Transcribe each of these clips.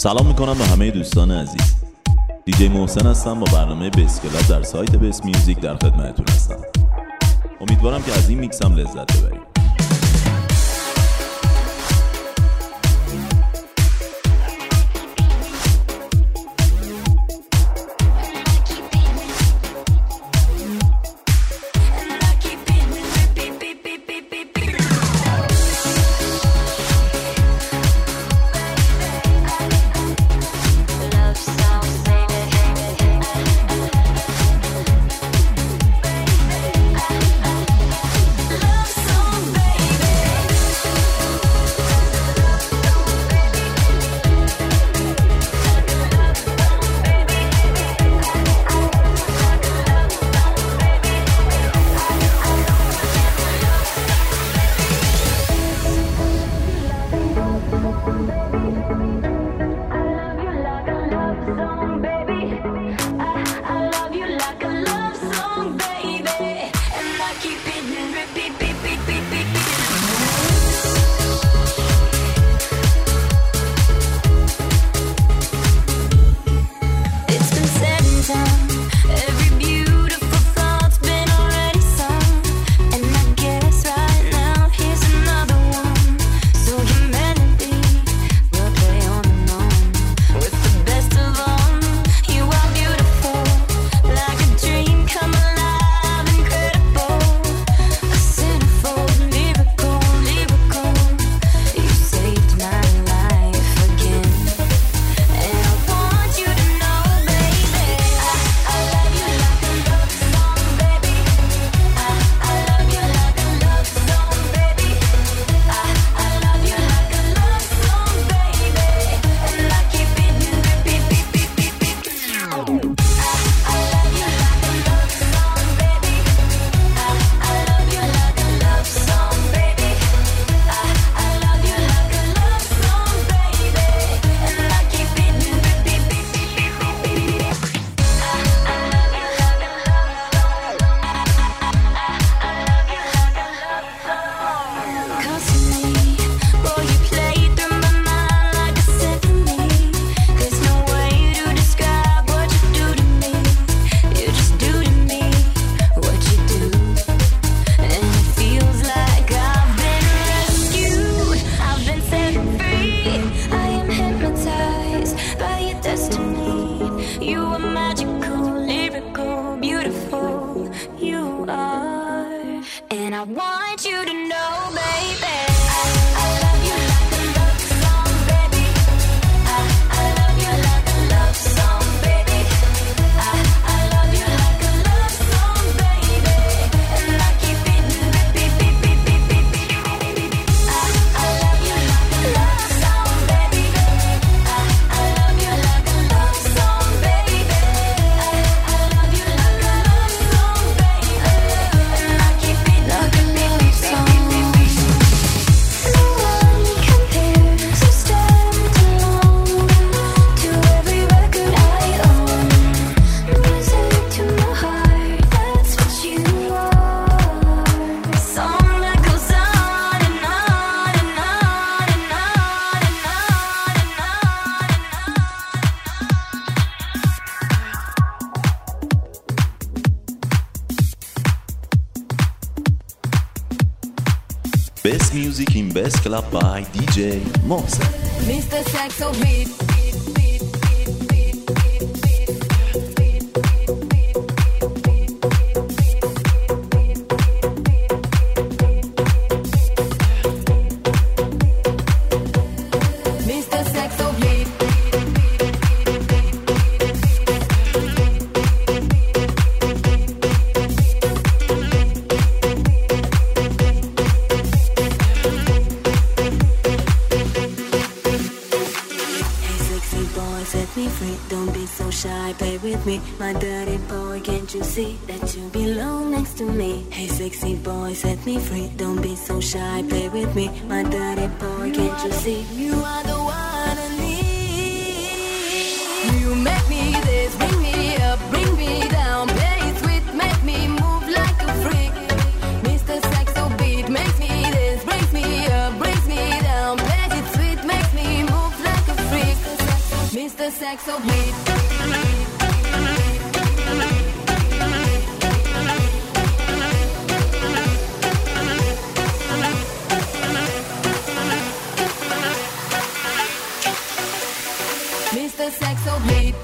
سلام میکنم به همه دوستان عزیز. دیجی محسن هستم با برنامه بیس کلاب در سایت بیس میوزیک در خدمتتون هستم. امیدوارم که از این میکس هم لذت ببرید. Best music in Best Club by DJ Mohsen. Mr. Saxo Beat. My dirty boy, can't you see that you belong next to me? Hey sexy boy, set me free. Don't be so shy, play with me. My dirty boy, can't you see? You are the one I need. You make me this, bring me up, bring me down. Play it sweet, make me move like a freak. Mr. Saxo Beat makes me this, brings me up, brings me down. Play it sweet, makes me move like a freak. Sex so beat. Mr. Sexo Beat.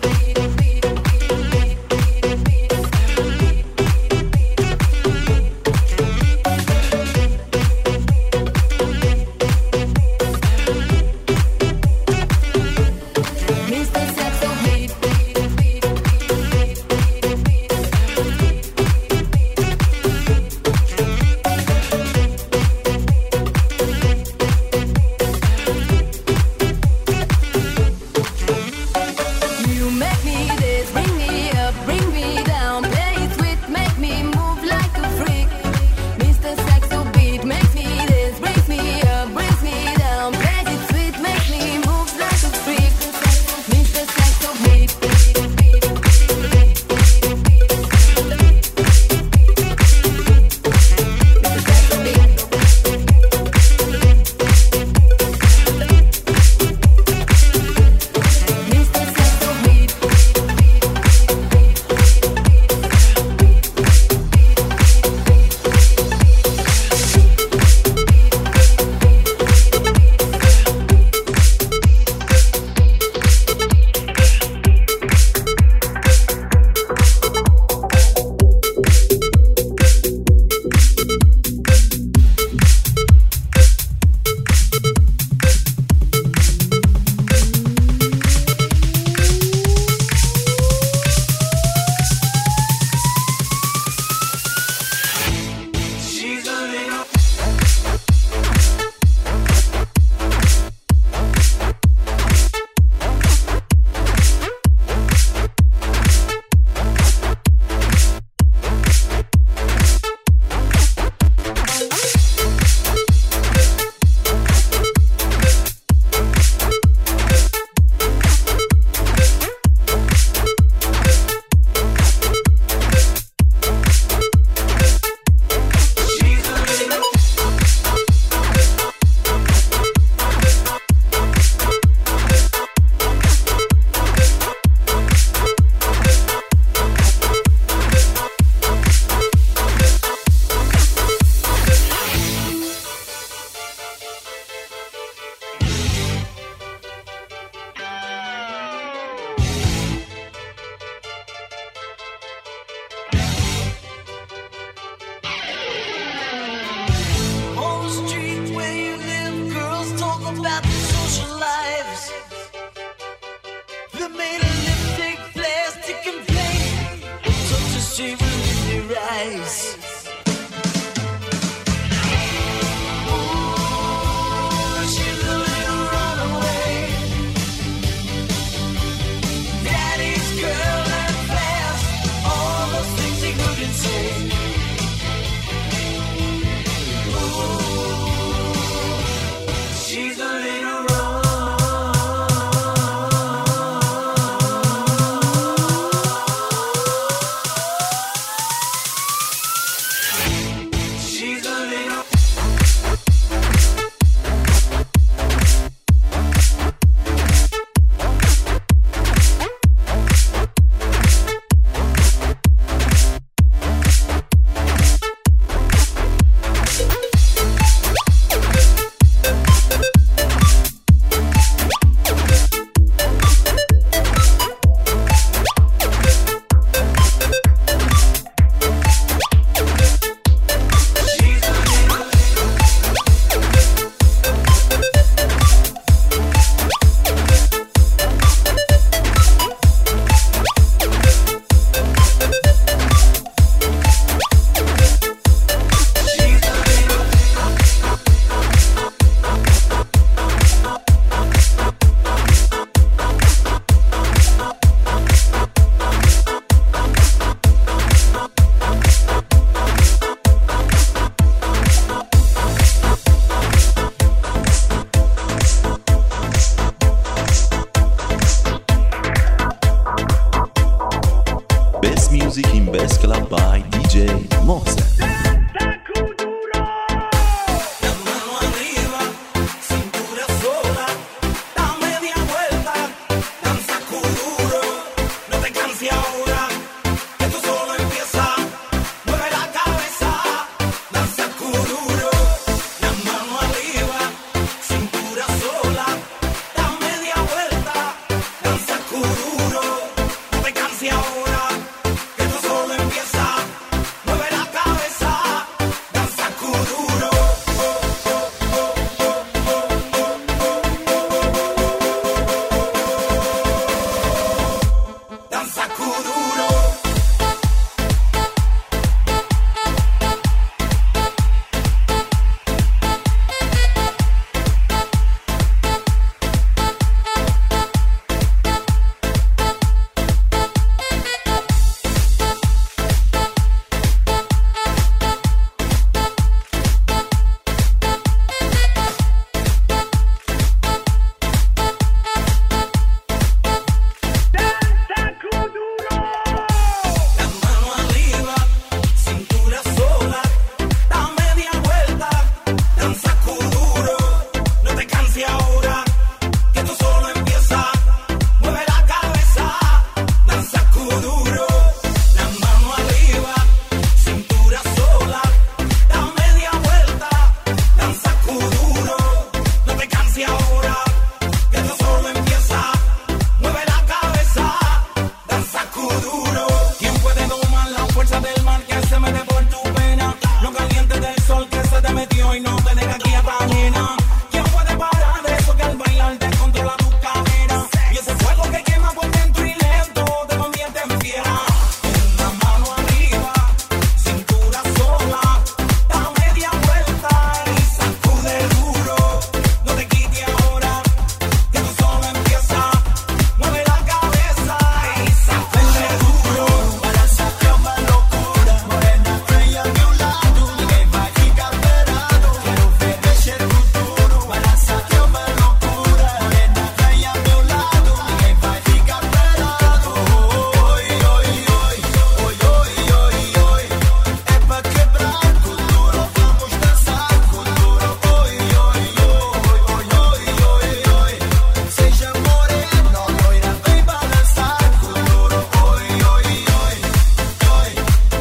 metió y no te deja quieta, nena. ¿Quién puede parar eso que al bailar te controla tu cadera? Y ese fuego que quema por dentro y lento te convierte en fiera. Una mano arriba, cintura sola, da media vuelta y sacude duro. No te quites ahora, que tú solo empieza. Mueve la cabeza y sacude duro. Para sacar más locura, morena estrella de un lado, ninguém vai ficar parado. Quero ver mexer no futuro. Para sacar más locura, morena estrella de un lado, ninguém vai ficar parado. Oi, oi, oi, oi, oi, oi, oi. É pra quebrar com duro, vamos dançar com duro. Oi, oi, oi, oi, oi, oi, oi. Seja morena, loira, vem balançar com duro. Oi, oi, oi, oi, oi, oi, oi,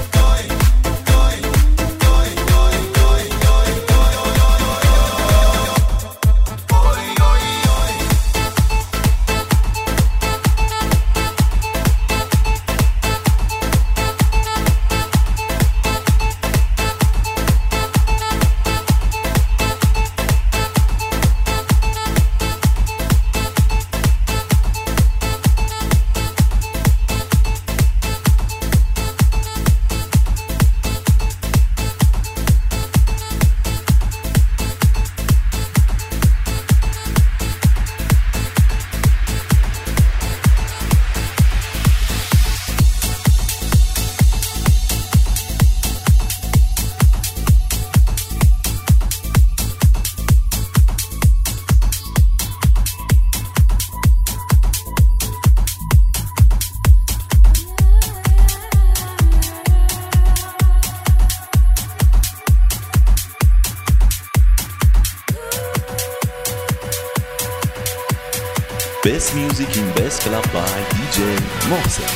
Best Music in Best Club by DJ Mohsen.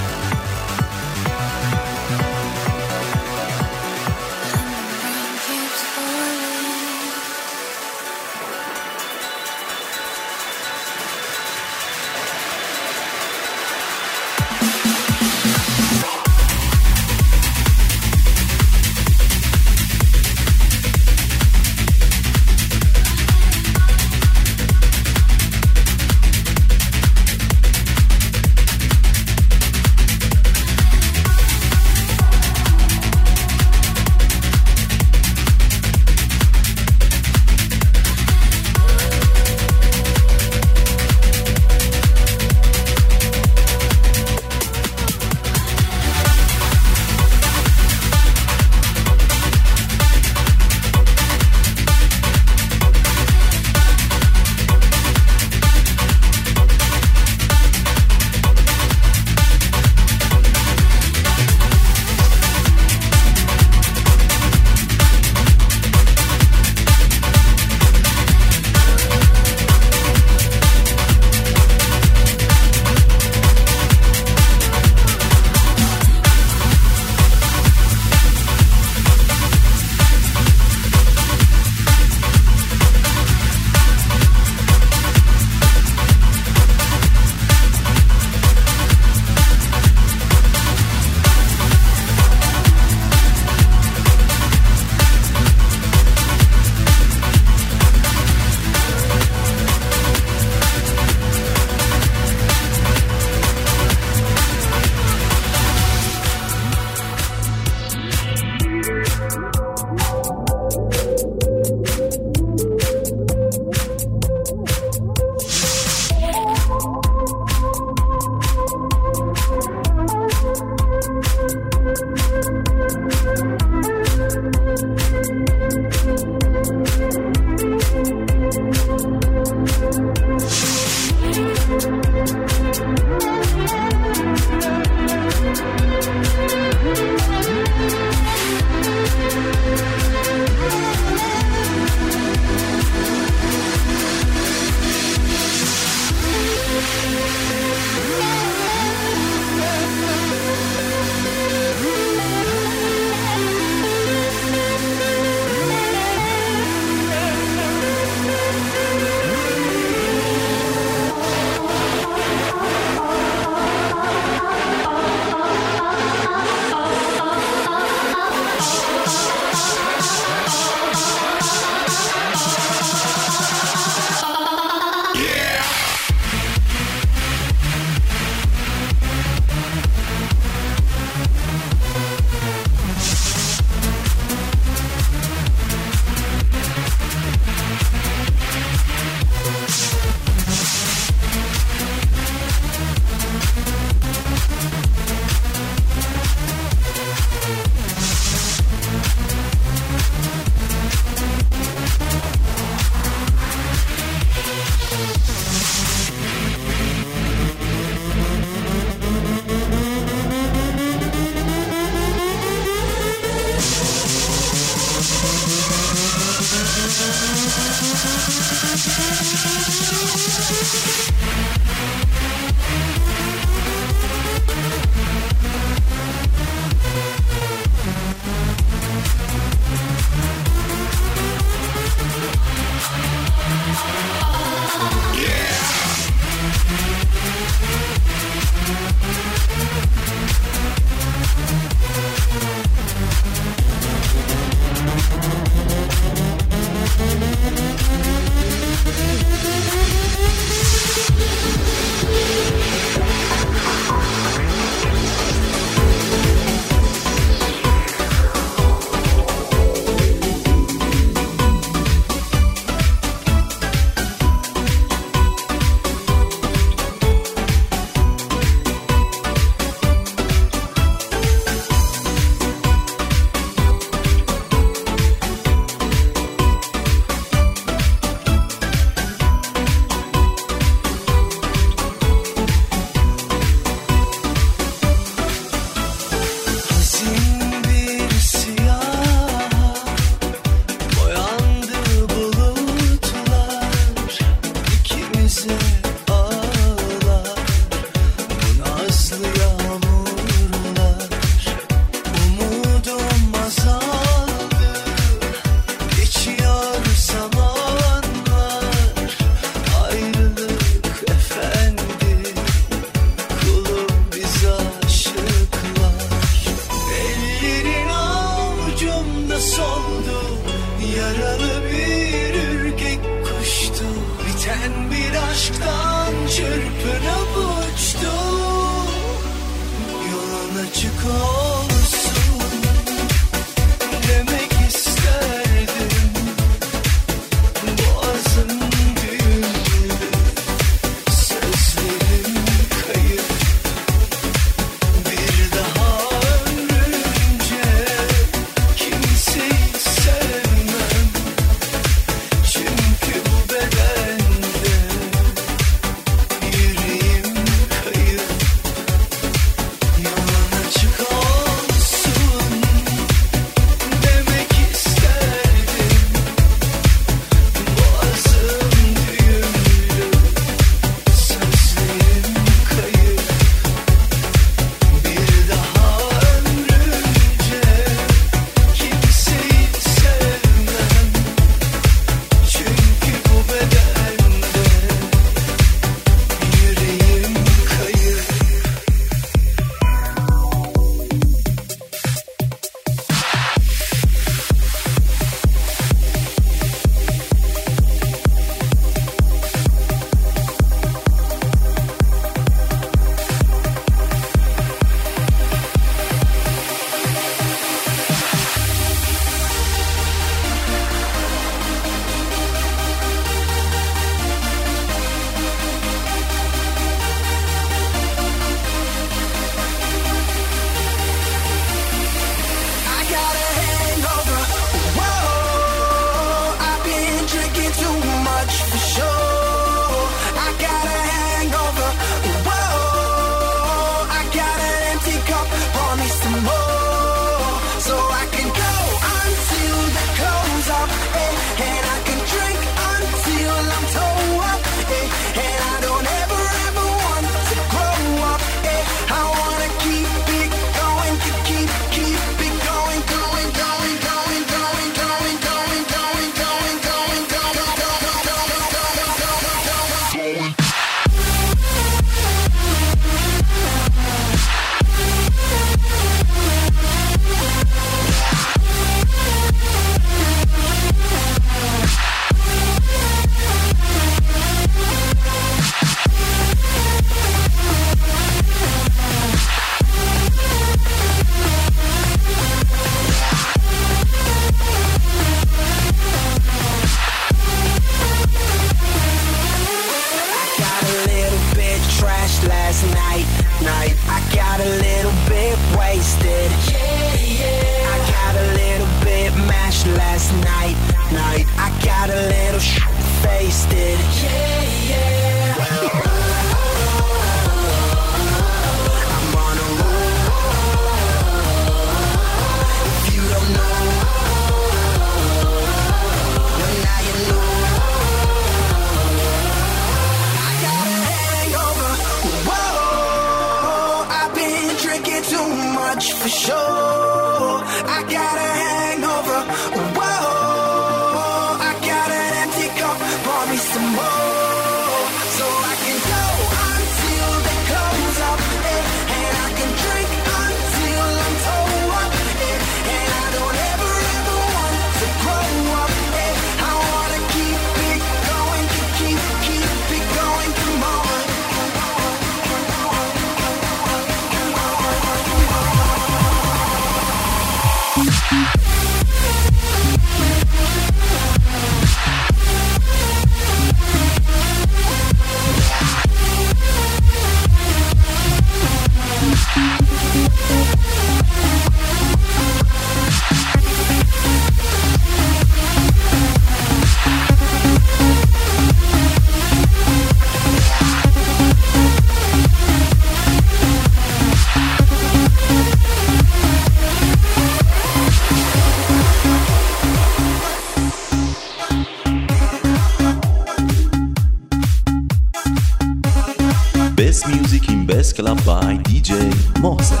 Best Club by DJ Mohsen.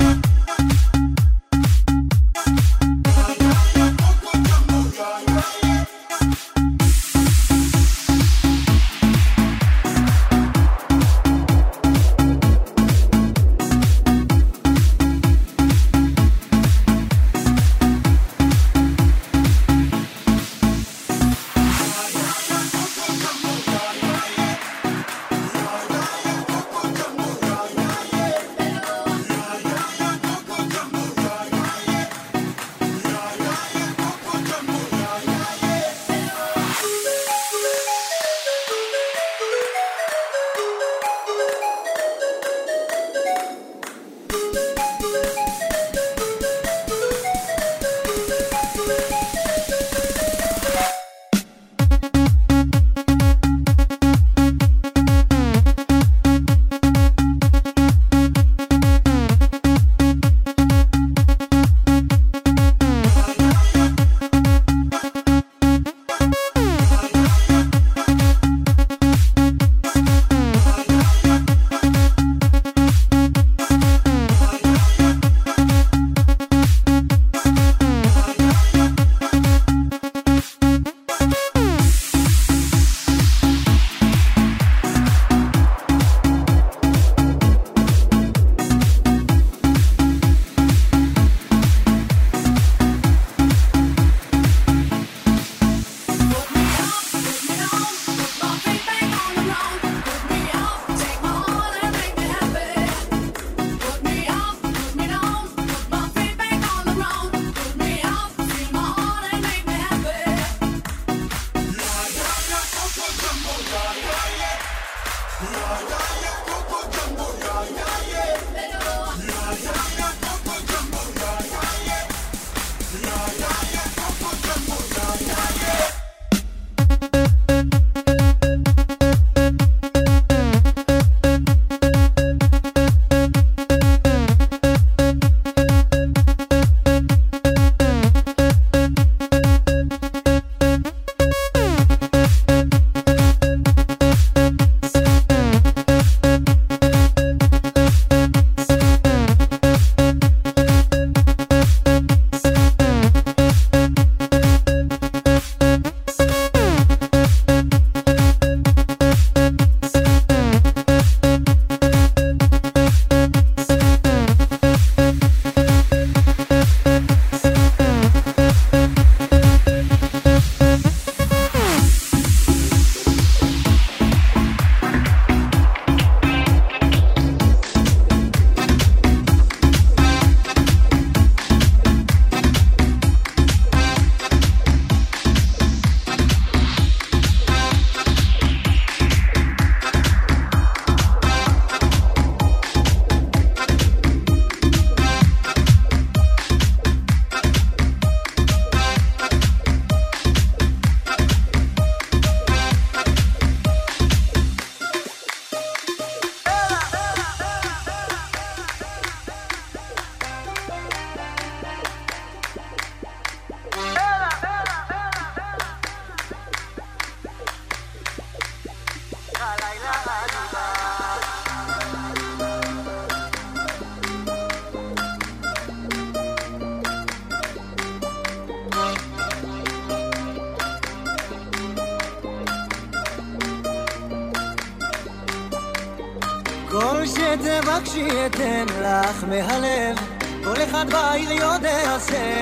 כל שתבקשי אתן לך מהלב, כל אחד בעיר יודע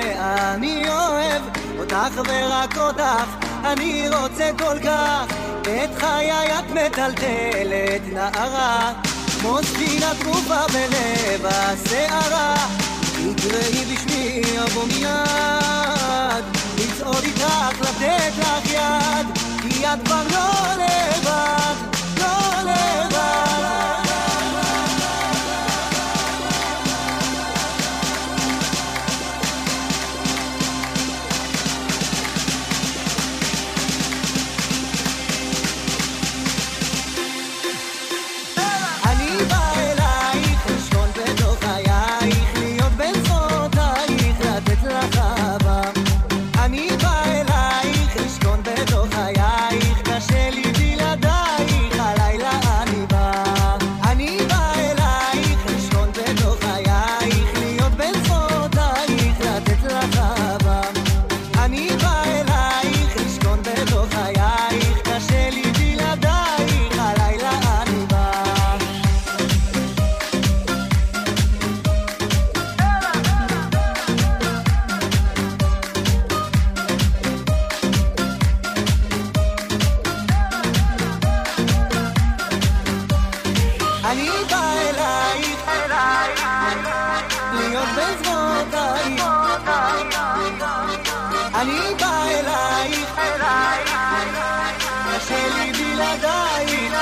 שאני אוהב אותך ורק אותך, אני רוצה כל כך, את חיי את מטלטלת נערה, כמו ספינה טרופה בלב הסערה, תקראי בשמי אבוא מיד, לצעוד איתך לתת לך יד, כי את כבר לא לבד, לא לבד. אני בא אלייך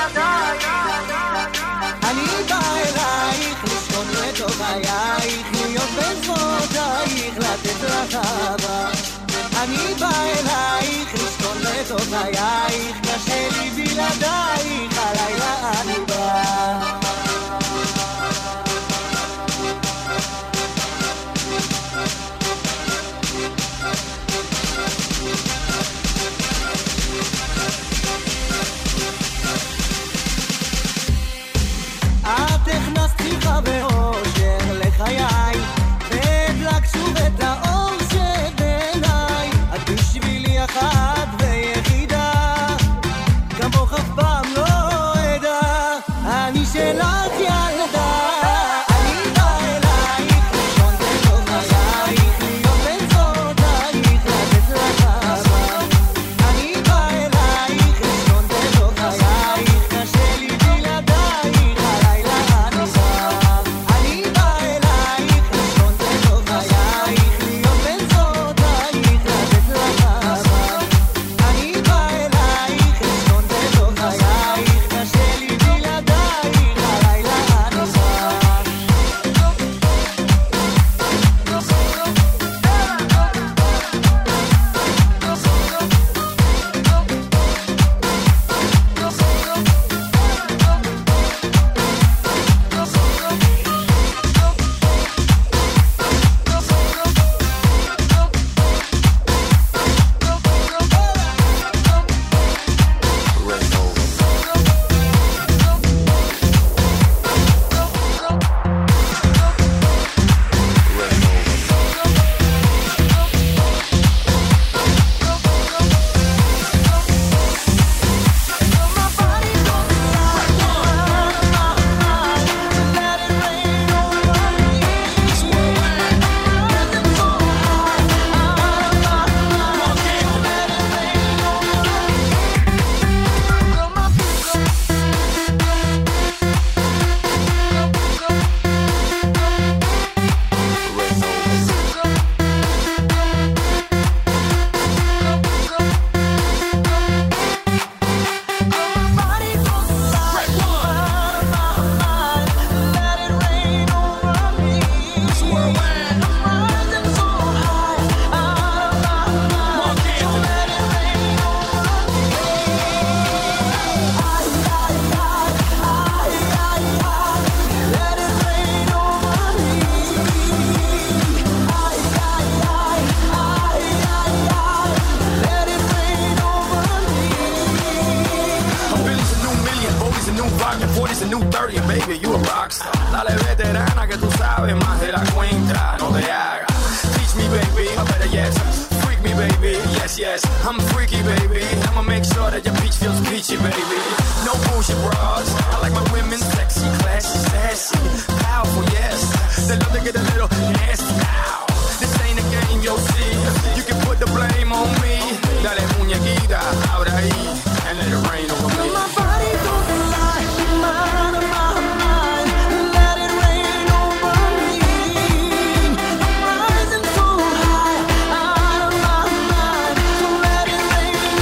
בלעדייך. אני בא אלייך לשכון לתוך חייך, להיות בזרועותייך, לתת לך אהבה. אני בא אלייך לשכון לתוך חייך, קשה לי בלעדייך, הלילה אני בא. את הכנסת שמחה ואושר לחיי, והדלק שוב את האור שבעיניי. את בשבילי אחת ויחידה, כמוך אף פעם לא אדע, אני שלך ילדה. אני בא אלייך לשכון בתוך חייך, להיות בן זוגייך, לתת לך אהבה. אני בא אלייך לשכון בתוך חייך, קשה לי בלעדייך, הלילה אני בא. אני בא אלייך לשכון בתוך חייך, להיות בן זוגייך, לתת לך אהבה. אני בא אלייך לשכון בתוך חייך, קשה לי בלעדייך, הלילה אני בא. Baby, you a rockstar. Dale veterana que tú sabes más de la cuenta. No te hagas. Teach me, baby. I better yes. Freak me, baby. Yes, yes. I'm freaky, baby. I'ma make sure that your peach feels peachy, baby. No bullshit bras. I like my women sexy, classy, sassy, powerful, yes. They love to get a little nasty now. This ain't a game, you'll see. You can put the blame on me. Dale muñequita, ahora ahí, and let it rain over me. My body don't lie, mind of my mind, let it rain over me. I'm rising so high, out of my mind, so let it rain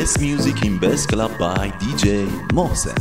Best Music in Best Club by DJ Mohsen.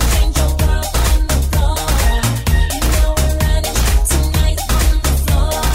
floor.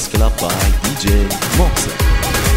Best Club by DJ Moxa.